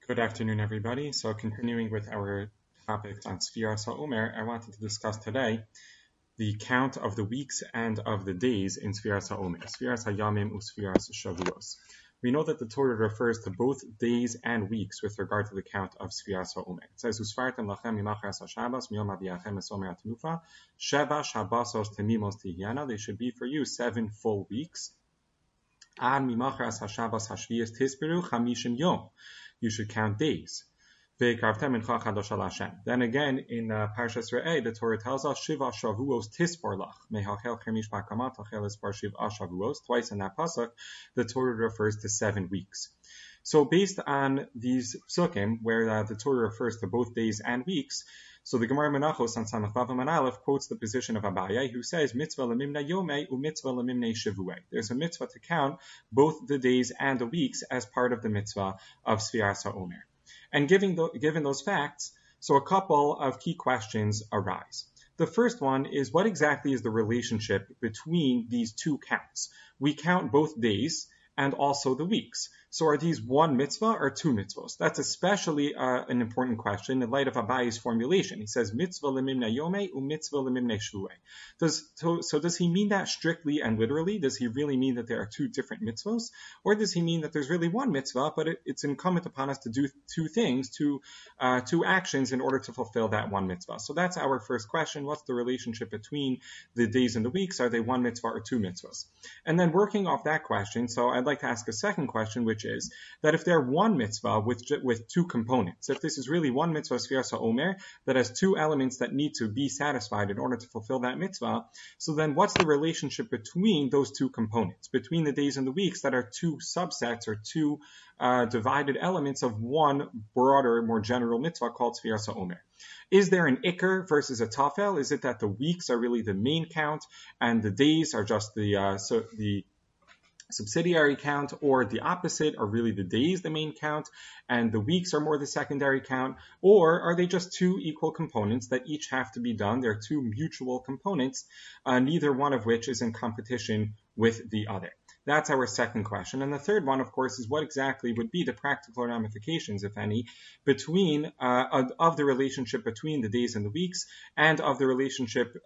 Good afternoon, everybody. So continuing with our topics on Sfiras HaOmer, I wanted to discuss today the count of the weeks and of the days in Sfiras HaOmer, Sfiras HaYamim uSfiras Shavuos. We know that the Torah refers to both days and weeks with regard to the count of Sfiras HaOmer. It says, Usfartem lachem mimachras haShabbos miyom aviachem esomer atnufa sheva Shabbosos temimos tihyana. They should be for you 7 full weeks. Ad mimachras haShabbos hashviyas tisperu chamishim yom. You should count days. Then again, in Parshas Re'eh, the Torah tells us, Shiva Shavuos Tispor Lach, Mehachel Chemish Bakamat, Hachel Espar Shiva Shavuos. Twice in that pasuk, the Torah refers to 7 weeks. So based on these psukim, where the Torah refers to both days and weeks, so the Gemara Menachos on Samach Vav Amud Aleph quotes the position of Abaye, who says, Mitzvah lemimna yomei u'mitzvah lemimnei shavuei. There's a mitzvah to count both the days and the weeks as part of the mitzvah of Sfiras HaOmer. And given those facts, so a couple of key questions arise. The first one is, what exactly is the relationship between these two counts? We count both days and also the weeks. So are these one mitzvah or two mitzvahs? That's especially an important question in light of Abaye's formulation. He says, mitzvah lemimna yomei u'mitzvah lemimnei shvuei. So does he mean that strictly and literally? Does he really mean that there are two different mitzvahs? Or does he mean that there's really one mitzvah, but it's incumbent upon us to do two things, two actions in order to fulfill that one mitzvah? So that's our first question. What's the relationship between the days and the weeks? Are they one mitzvah or two mitzvahs? And then working off that question, so I'd like to ask a second question, which is that if they're one mitzvah with two components, if this is really one mitzvah, Sfiras HaOmer, that has two elements that need to be satisfied in order to fulfill that mitzvah, so then what's the relationship between those two components, between the days and the weeks that are two subsets or two divided elements of one broader, more general mitzvah called Sfiras HaOmer? Is there an ikr versus a tafel? Is it that the weeks are really the main count and the days are just the subsidiary count, or the opposite, are really the days the main count and the weeks are more the secondary count? Or are they just two equal components that each have to be done? They're two mutual components, neither one of which is in competition with the other. That's our second question. And the third one, of course, is what exactly would be the practical ramifications, if any, between of the relationship between the days and the weeks, and of the relationship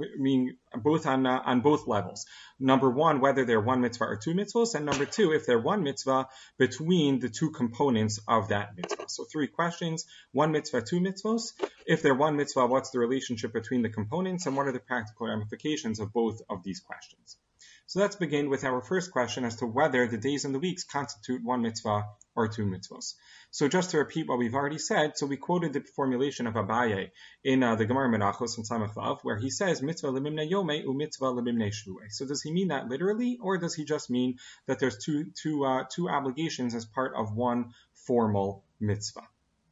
both on both levels. Number one, whether they're one mitzvah or two mitzvahs, and number two, if they're one mitzvah, between the two components of that mitzvah. So 3 questions: one mitzvah, 2 mitzvahs. If they're one mitzvah, what's the relationship between the components, and what are the practical ramifications of both of these questions? So let's begin with our first question as to whether the days and the weeks constitute one mitzvah or 2 mitzvahs. So just to repeat what we've already said, so we quoted the formulation of Abaye in the Gemara Menachos in Samach Vav, where he says, mitzvah lemimnei yomei u'mitzvah lemimnei shvuei. So does he mean that literally, or does he just mean that there's two obligations as part of one formal mitzvah?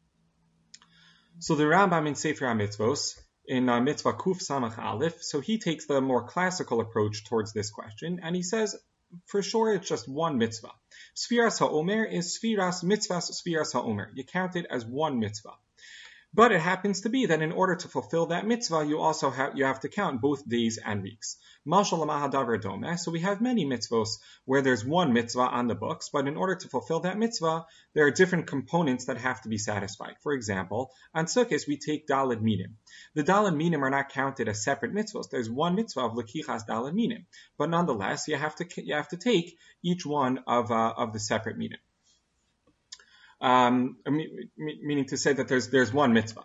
So the Rambam in Sefer HaMitzvos, in Mitzvah Kuf Samach Aleph, so he takes the more classical approach towards this question, and he says, for sure, it's just one mitzvah. Sfiras HaOmer is Sfiras Mitzvahs Sfiras HaOmer. You count it as one mitzvah. But it happens to be that in order to fulfill that mitzvah, you also have to count both days and weeks. Mashal Mahadavar Domeh. So we have many mitzvahs where there's one mitzvah on the books, but in order to fulfill that mitzvah, there are different components that have to be satisfied. For example, on Sukkot, we take Daled Minim. The Daled Minim are not counted as separate mitzvahs. There's one mitzvah of Lekichas Daled Minim, but nonetheless, you have to take each one of the separate minim. Meaning to say that there's one mitzvah.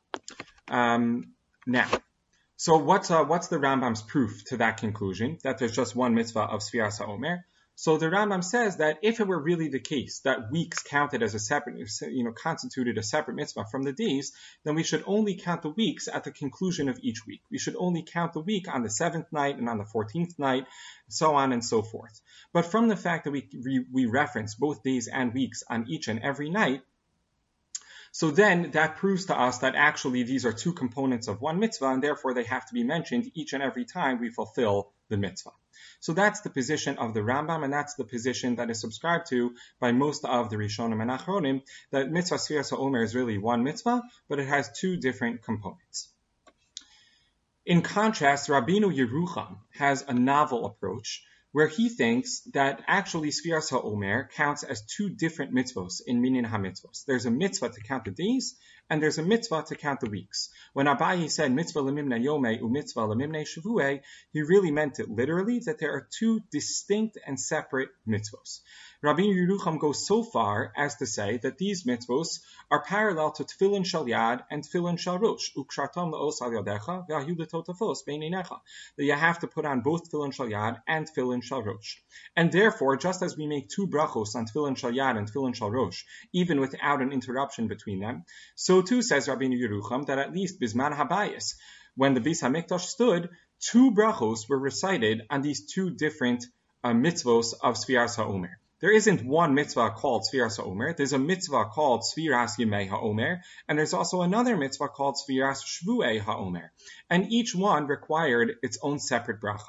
Now, so what's the Rambam's proof to that conclusion, that there's just one mitzvah of Sfiras HaOmer? So the Rambam says that if it were really the case that weeks counted as a separate, constituted a separate mitzvah from the days, then we should only count the weeks at the conclusion of each week. We should only count the week on the 7th night and on the 14th night, so on and so forth. But from the fact that we reference both days and weeks on each and every night, so then that proves to us that actually these are two components of one mitzvah, and therefore they have to be mentioned each and every time we fulfill the mitzvah. So that's the position of the Rambam, and that's the position that is subscribed to by most of the Rishonim and Achronim, that mitzvah Sfiras HaOmer is really one mitzvah, but it has two different components. In contrast, Rabbeinu Yerucham has a novel approach, where he thinks that actually Sfiras HaOmer counts as two different mitzvos in Minyan HaMitzvos. There's a mitzvah to count the days, and there's a mitzvah to count the weeks. When Abaye said mitzvah lemimnei yomei u mitzvah lemimnei shavuei, he really meant it literally, that there are two distinct and separate mitzvos. Rabbeinu Yerucham goes so far as to say that these mitzvos are parallel to tefillin shel yad and tefillin shel rosh, ukshartam le'os al yadecha ve'ayu l'totafos beinenecha, that you have to put on both tefillin shel yad and tefillin shel rosh. And therefore, just as we make two brachos on tefillin shel yad and tefillin shel rosh, even without an interruption between them, so too says Rabbeinu Yerucham that at least bisman habayis, when the Beis Hamikdash stood, two brachos were recited on these two different mitzvos of Sfiras HaOmer. There isn't one mitzvah called Sfiras HaOmer. There's a mitzvah called Sfiras Yemei HaOmer, and there's also another mitzvah called Sfiras Shvuei HaOmer. And each one required its own separate bracha.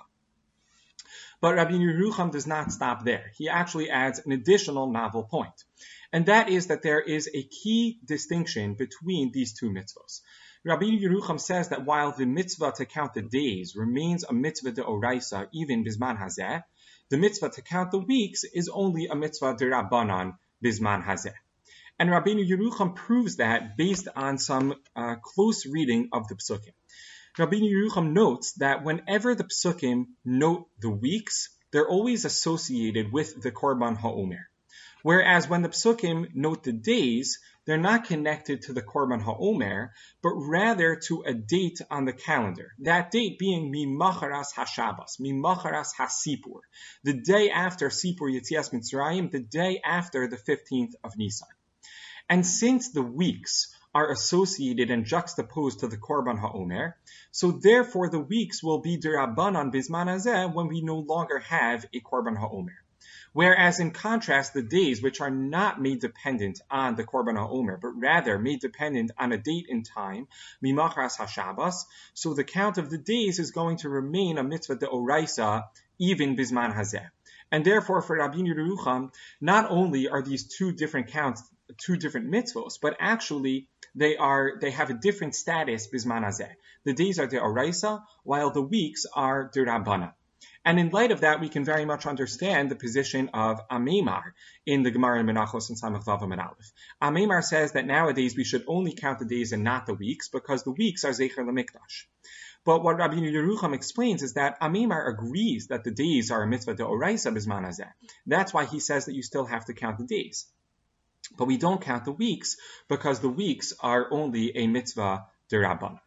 But Rabbeinu Yerucham does not stop there. He actually adds an additional novel point. And that is that there is a key distinction between these two mitzvahs. Rabbeinu Yerucham says that while the mitzvah to count the days remains a mitzvah de oraisa even bisman hazeh, the mitzvah to count the weeks is only a mitzvah de rabbanan bisman hazeh. And Rabbeinu Yerucham proves that based on some close reading of the psukim. Rabbeinu Yerucham notes that whenever the psukim note the weeks, they're always associated with the Korban HaOmer. Whereas when the psukim note the days, they're not connected to the Korban HaOmer, but rather to a date on the calendar. That date being Mimacharas HaShabbos, Mimacharas HaSipur, the day after Sipur Yetzias Mitzrayim, the day after the 15th of Nisan. And since the weeks are associated and juxtaposed to the Korban HaOmer, so therefore the weeks will be D'Rabbanan Bisman Hazeh when we no longer have a Korban HaOmer. Whereas in contrast, the days, which are not made dependent on the Korban HaOmer, but rather made dependent on a date in time, Mimachras HaShabbos, so the count of the days is going to remain a mitzvah de oraisa, even Bisman Hazeh. And therefore, for Rabbeinu Yerucham, not only are these two different counts, two different mitzvos, but actually they have a different status Bisman Hazeh. The days are de oraisa, while the weeks are de Rabbana. And in light of that, we can very much understand the position of Amemar in the Gemara in Menachos and Samach Vav Amud Aleph. Amemar says that nowadays we should only count the days and not the weeks because the weeks are Zecher L'Mikdash. But what Rabbeinu Yerucham explains is that Amemar agrees that the days are a mitzvah de oraisa bisman hazeh. That's why he says that you still have to count the days. But we don't count the weeks because the weeks are only a mitzvah de Rabban.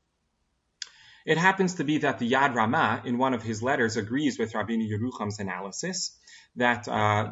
It happens to be that the Yad Ramah, in one of his letters, agrees with Rabbeinu Yerucham's analysis that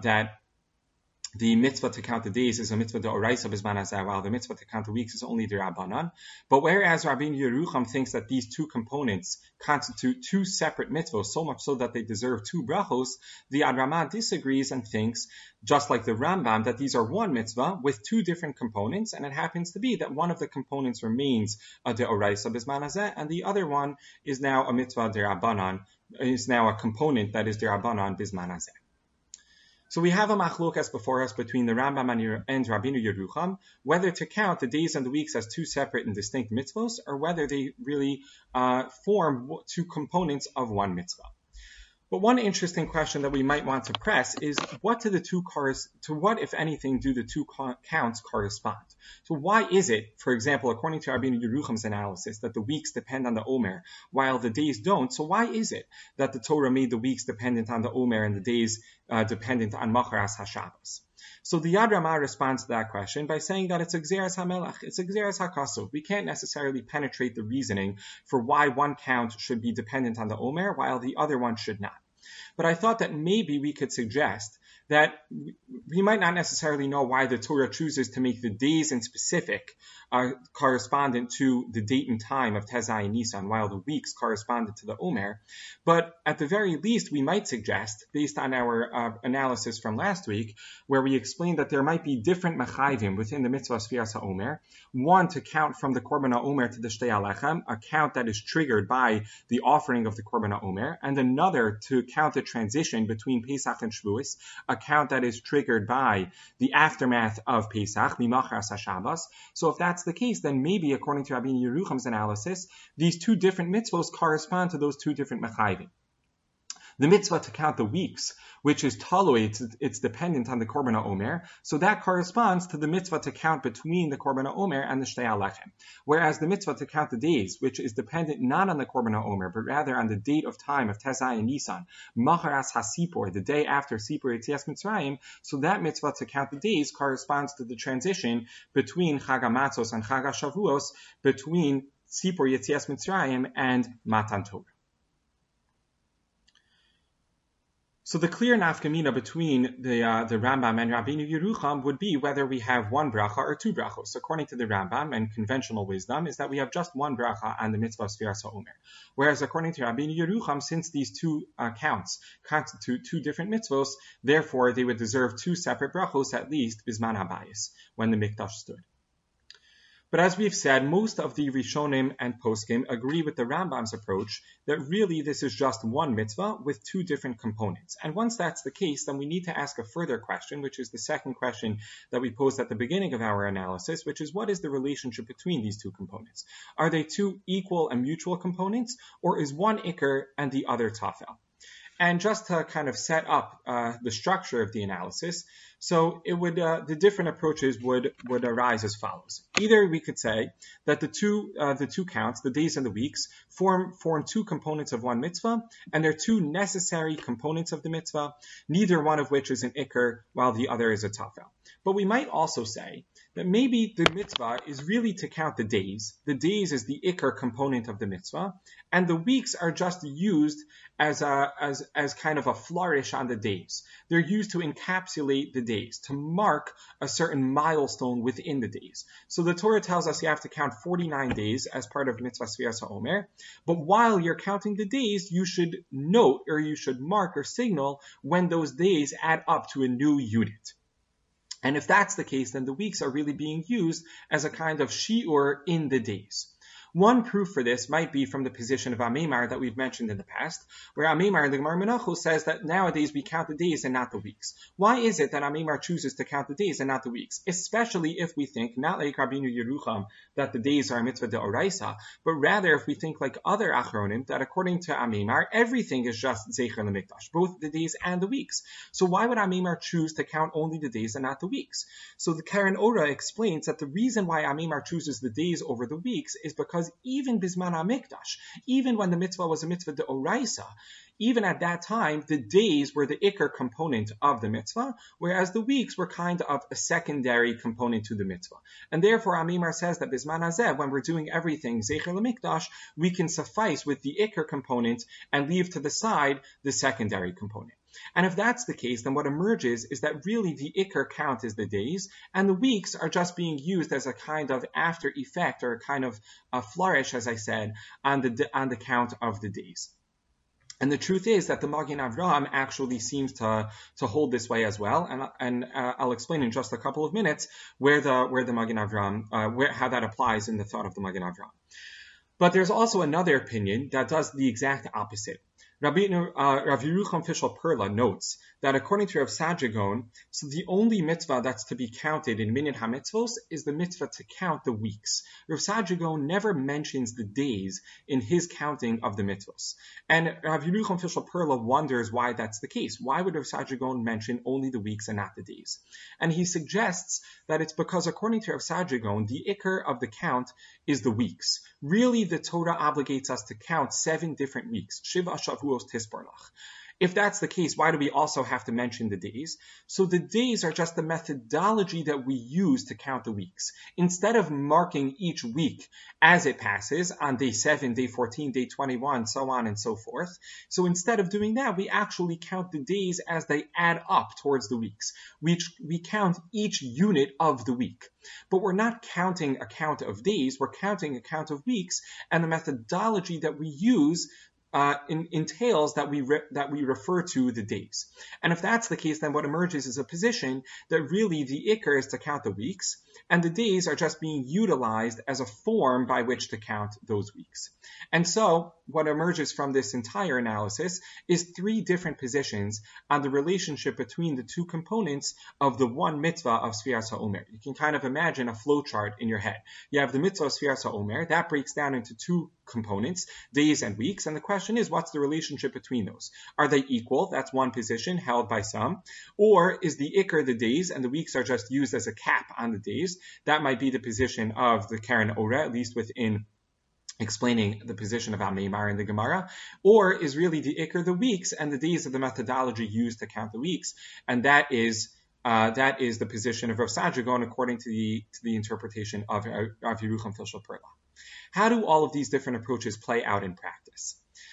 the mitzvah to count the days is a mitzvah de oraisa bisman hazeh, while the mitzvah to count the weeks is only de Rabbanan. But whereas Rabbeinu Yerucham thinks that these two components constitute two separate mitzvahs, so much so that they deserve two brachos, the Yad Ramah disagrees and thinks, just like the Rambam, that these are one mitzvah with two different components, and it happens to be that one of the components remains a de oraisa bisman hazeh, and the other one is now a mitzvah de Rabbanan, is now a component that is de Rabbanan bisman hazeh. So we have a machlokas before us between the Rambam and Rabbeinu Yerucham, whether to count the days and the weeks as two separate and distinct mitzvos, or whether they really form two components of one mitzvah. But one interesting question that we might want to press is what what, if anything, do the two counts correspond? So why is it, for example, according to Rabbeinu Yerucham's analysis, that the weeks depend on the Omer while the days don't? So why is it that the Torah made the weeks dependent on the Omer and the days dependent on Macharas HaShabbos? So the Yad Ramah responds to that question by saying that it's a Gzeras HaMelech, it's a Gzeras HaKasov. We can't necessarily penetrate the reasoning for why one count should be dependent on the Omer while the other one should not. But I thought that maybe we could suggest that we might not necessarily know why the Torah chooses to make the days in specific correspondent to the date and time of Tezai Nisan, while the weeks corresponded to the Omer. But at the very least, we might suggest, based on our analysis from last week, where we explained that there might be different mechayvim within the mitzvah Sfiras HaOmer, one to count from the Korban HaOmer to the Shtei Alechem, a count that is triggered by the offering of the Korban HaOmer, and another to count the transition between Pesach and Shavuos, a count that is triggered by the aftermath of Pesach, Mimachras HaShabbos. So if that's the case, then maybe, according to Rabbeinu Yerucham's analysis, these two different mitzvos correspond to those two different mechayvim. The mitzvah to count the weeks, which is talui, it's dependent on the Korban HaOmer, so that corresponds to the mitzvah to count between the Korban HaOmer and the Shtei HaLechem. Whereas the mitzvah to count the days, which is dependent not on the Korban HaOmer, but rather on the date of time of Tezai and Nisan, Macharas HaSipor, the day after Sipor Yetzias Mitzrayim, so that mitzvah to count the days corresponds to the transition between Chag HaMatzos and Chag HaShavuos, between Sipor Yetzias Mitzrayim and Matan Torah. So the clear nafkamina between the Rambam and Rabbeinu Yerucham would be whether we have one bracha or two brachos. According to the Rambam and conventional wisdom is that we have just one bracha on the mitzvah of Sfiras HaOmer. Whereas according to Rabbeinu Yerucham, since these two counts constitute two different mitzvos, therefore they would deserve two separate brachos at least bisman habayis, when the mikdash stood. But as we've said, most of the Rishonim and Poskim agree with the Rambam's approach that really this is just one mitzvah with two different components. And once that's the case, then we need to ask a further question, which is the second question that we posed at the beginning of our analysis, which is what is the relationship between these two components? Are they two equal and mutual components, or is one ikar and the other tafel? And just to kind of set up the structure of the analysis, so it would the different approaches would arise as follows. Either we could say that the two counts, the days and the weeks, form two components of one mitzvah, and they're two necessary components of the mitzvah, neither one of which is an ikar while the other is a tafel. But we might also say that maybe the mitzvah is really to count the days. The days is the ikar component of the mitzvah, and the weeks are just used as kind of a flourish on the days. They're used to encapsulate the days, to mark a certain milestone within the days. So the Torah tells us you have to count 49 days as part of mitzvah Sfiras HaOmer, but while you're counting the days, you should note or you should mark or signal when those days add up to a new unit. And if that's the case, then the weeks are really being used as a kind of shi'ur in the days. One proof for this might be from the position of Amemar that we've mentioned in the past, where Amemar in the Gemara Menachos says that nowadays we count the days and not the weeks. Why is it that Amemar chooses to count the days and not the weeks? Especially if we think, not like Rabbeinu Yerucham, that the days are a mitzvah de oraisa, but rather if we think like other Achronim, that according to Amemar, everything is just Zecher LeMikdash, both the days and the weeks. So why would Amemar choose to count only the days and not the weeks? So the Karen Ora explains that the reason why Amemar chooses the days over the weeks is because even Bisman HaMikdash, even when the mitzvah was a mitzvah de oraisa, even at that time, the days were the ikar component of the mitzvah, whereas the weeks were kind of a secondary component to the mitzvah. And therefore, Amemar says that Bisman Hazeh, when we're doing everything Zecher LeMikdash, we can suffice with the ikar component and leave to the side the secondary component. And if that's the case, then what emerges is that really the ikar count is the days, and the weeks are just being used as a kind of after effect or a kind of a flourish, as I said, on the count of the days. And the truth is that the Magen Avraham actually seems to hold this way as well, and I'll explain in just a couple of minutes where the Magen Avraham how that applies in the thought of the Magen Avraham. But there's also another opinion that does the exact opposite. Rav Yerucham Fishel Perla notes that according to Rav Sajagon, so the only mitzvah that's to be counted in Minyan HaMitzvos is the mitzvah to count the weeks. Rav Sajagon never mentions the days in his counting of the mitzvos. And Rav Yerucham Fishel Perla wonders why that's the case. Why would Rav Sajagon mention only the weeks and not the days? And he suggests that it's because according to Rav Sajagon, the ikar of the count is the weeks. Really, the Torah obligates us to count 7 different weeks. Shiva Shavuos Tisparlach. If that's the case, why do we also have to mention the days? So the days are just the methodology that we use to count the weeks. Instead of marking each week as it passes on day 7, day 14, day 21, so on and so forth. So instead of doing that, we actually count the days as they add up towards the weeks. We count each unit of the week. But we're not counting a count of days, we're counting a count of weeks, and the methodology that we use entails that we refer to the days. And if that's the case, then what emerges is a position that really the ikar is to count the weeks, and the days are just being utilized as a form by which to count those weeks. And so what emerges from this entire analysis is three different positions on the relationship between the two components of the one mitzvah of Sfiras HaOmer. You can kind of imagine a flow chart in your head. You have the mitzvah of Sfiras HaOmer, that breaks down into two components, days and weeks, and the question is, what's the relationship between those? Are they equal? That's one position held by some. Or is the ikr the days and the weeks are just used as a cap on the days? That might be the position of the Karen Ora, at least within explaining the position of Amimar in the Gemara, or is really the ikr the weeks and the days of the methodology used to count the weeks, and that is the position of Rav Sadragon according to the interpretation of Yerucham Filshel Perla. How do all of these different approaches play out in practice?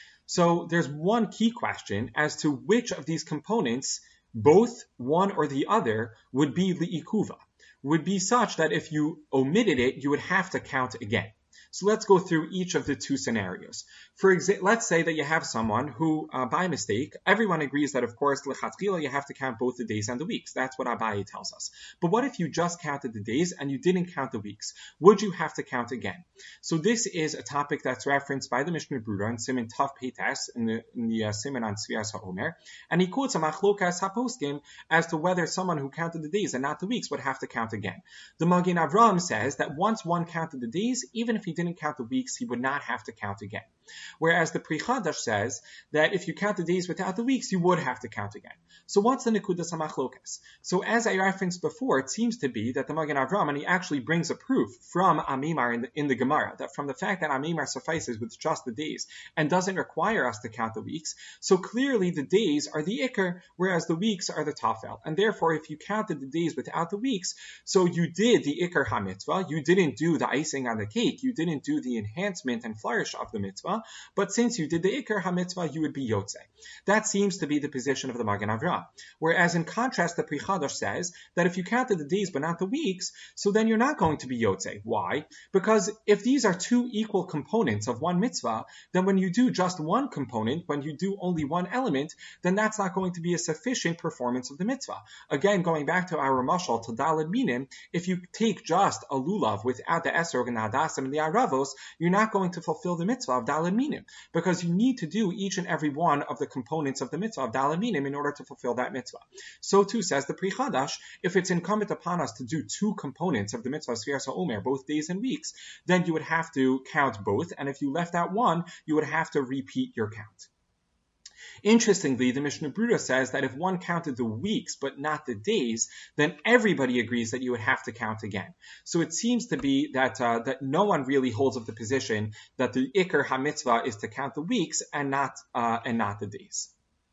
So there's one key question as to which of these components, both one or the other, would be li'ikuva, would be such that if you omitted it, you would have to count again. So let's go through each of the two scenarios. For example, let's say that you have someone who, by mistake, everyone agrees that, of course, l'chatchila, you have to count both the days and the weeks. That's what Abaye tells us. But what if you just counted the days and you didn't count the weeks? Would you have to count again? So this is a topic that's referenced by the Mishnah Berurah in Siman Tav Peites, in the Siman on Sfiras HaOmer, and he quotes a machlokas haposkim as to whether someone who counted the days and not the weeks would have to count again. The Magen Avraham says that once one counted the days, even if he didn't count the weeks, he would not have to count again. Whereas the Pri Chadash says that if you count the days without the weeks, you would have to count again. So what's the Nekudas HaMachlokas? So as I referenced before, it seems to be that the Magen Avraham, and he actually brings a proof from Amimar in the Gemara, that from the fact that Amimar suffices with just the days and doesn't require us to count the weeks, so clearly the days are the Iker, whereas the weeks are the Tafel. And therefore, if you counted the days without the weeks, so you did the Iker HaMitzvah, you didn't do the icing on the cake, you didn't do the enhancement and flourish of the mitzvah, but since you did the Iker HaMitzvah, you would be Yotzei. That seems to be the position of the Magen Avraham. Whereas in contrast, the Pri Chadash says that if you counted the days but not the weeks, so then you're not going to be Yotzei. Why? Because if these are two equal components of one mitzvah, then when you do just one component, when you do only one element, then that's not going to be a sufficient performance of the mitzvah. Again, going back to our mashal, to Daled Minim, if you take just a lulav without the esrog and the hadassim and the aravos, you're not going to fulfill the mitzvah of Daled Minim, because you need to do each and every one of the components of the mitzvah of Daled Minim in order to fulfill that mitzvah. So too says the Pri Chadash, if it's incumbent upon us to do two components of the mitzvah of Sfiras HaOmer, both days and weeks, then you would have to count both, and if you left out one, you would have to repeat your count. Interestingly, the Mishnah Berurah says that if one counted the weeks but not the days, then everybody agrees that you would have to count again. So it seems to be that no one really holds of the position that the Iker HaMitzvah is to count the weeks and not the days.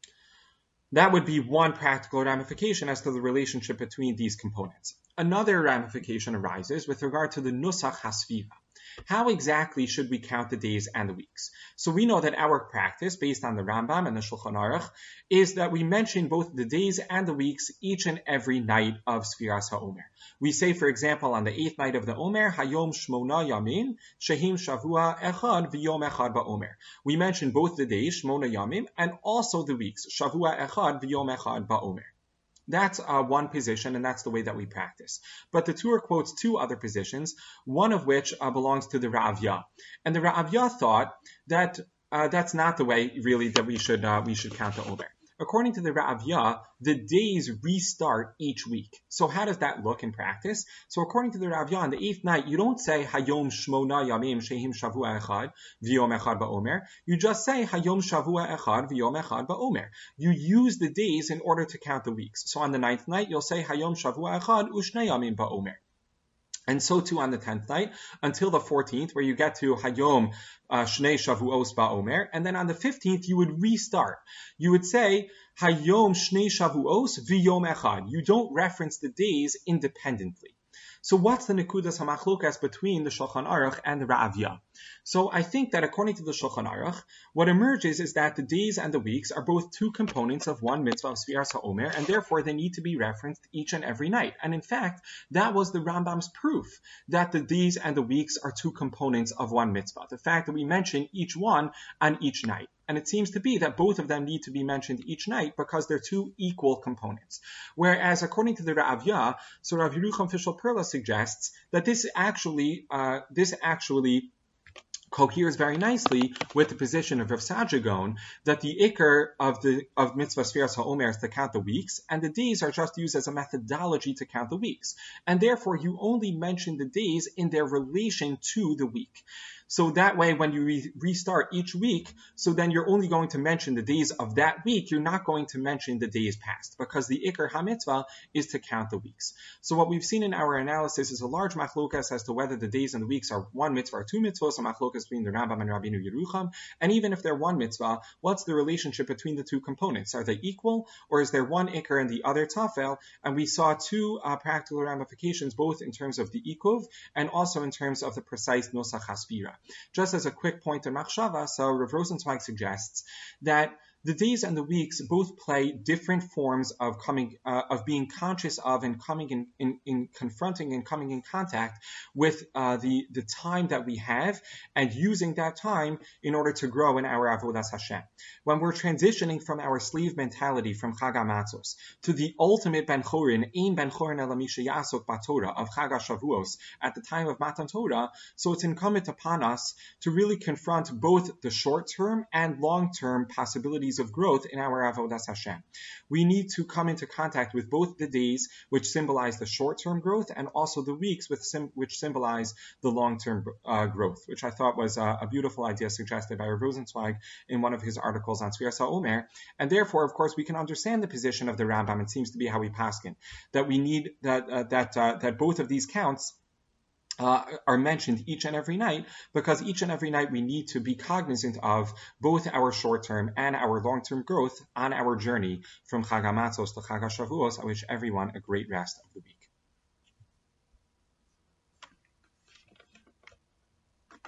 That would be one practical ramification as to the relationship between these components. Another ramification arises with regard to the Nusach HaSfiva. How exactly should we count the days and the weeks? So we know that our practice, based on the Rambam and the Shulchan Aruch, is that we mention both the days and the weeks each and every night of Sfiras HaOmer. We say, for example, on the 8th night of the Omer, Hayom Shmona Yamim, Shehim Shavua Echad V'Yom Echad Ba'Omer. We mention both the days, Shmona Yamim, and also the weeks, Shavua Echad V'Yom Echad Ba'Omer. That's one position, and that's the way that we practice. But the Torah quotes two other positions, one of which belongs to the Ra'avya. And the Ra'avya thought that that's not the way, really, that we should count the Omer. According to the Ra'avya, the days restart each week. So how does that look in practice? So according to the Ra'avya, on the 8th night, you don't say Hayom Shmona Yamim Shehim Shavua Echad V'Yom Echad Ba'Omer. You just say Hayom Shavua Echad V'Yom Echad Ba'Omer. You use the days in order to count the weeks. So on the 9th night, you'll say Hayom Shavua Echad U'Shnei Yamim Ba'Omer. And so too on the 10th night, until the 14th, where you get to Hayom Shnei Shavuos Ba'Omer, and then on the 15th, you would restart. You would say, Hayom Shnei Shavuos V'Yom Echad. You don't reference the days independently. So what's the Nekudas HaMachlokas between the Shulchan Aruch and the Ra'avya? So I think that according to the Shulchan Aruch, what emerges is that the days and the weeks are both two components of one mitzvah of Sfiras HaOmer, and therefore they need to be referenced each and every night. And in fact, that was the Rambam's proof that the days and the weeks are two components of one mitzvah. The fact that we mention each one on each night. And it seems to be that both of them need to be mentioned each night because they're two equal components. Whereas according to the Ra'avya, so Rav Yerucham Filshel Perla suggests that this actually coheres very nicely with the position of Rav Saadia Gaon that the ikar of mitzvah Sfiras HaOmer is to count the weeks, and the days are just used as a methodology to count the weeks. And therefore, you only mention the days in their relation to the week. So that way, when you restart each week, so then you're only going to mention the days of that week. You're not going to mention the days past, because the ikar hamitzvah is to count the weeks. So what we've seen in our analysis is a large machlokas as to whether the days and the weeks are one mitzvah or two mitzvahs, a machlokas between the Rambam and Rabbeinu Yerucham. And even if they're one mitzvah, what's the relationship between the two components? Are they equal, or is there one ikar and the other tafel? And we saw two practical ramifications, both in terms of the ikuv and also in terms of the precise nosach hasfira. Just as a quick point in machshava, so Rav Rosenzweig suggests that the days and the weeks both play different forms of being conscious of and coming in confronting and coming in contact with the time that we have, and using that time in order to grow in our avodas Hashem. When we're transitioning from our slave mentality from Chag HaMatzos to the ultimate Ben Chorin, Ein Ben Chorin Ela Mi Sheyasok BaTorah of Chag HaShavuos at the time of Matan Torah, so it's incumbent upon us to really confront both the short-term and long-term possibilities of growth in our avodas Hashem. We need to come into contact with both the days, which symbolize the short-term growth, and also the weeks, which symbolize the long-term growth, which I thought was a beautiful idea suggested by Rav Rosenzweig in one of his articles on Sfiras HaOmer. And therefore, of course, we can understand the position of the Rambam. It seems to be how we paskin, that we need that both of these counts are mentioned each and every night, because each and every night we need to be cognizant of both our short-term and our long-term growth on our journey from Chag HaMatzos to Chag HaShavuos. I wish everyone a great rest of the week.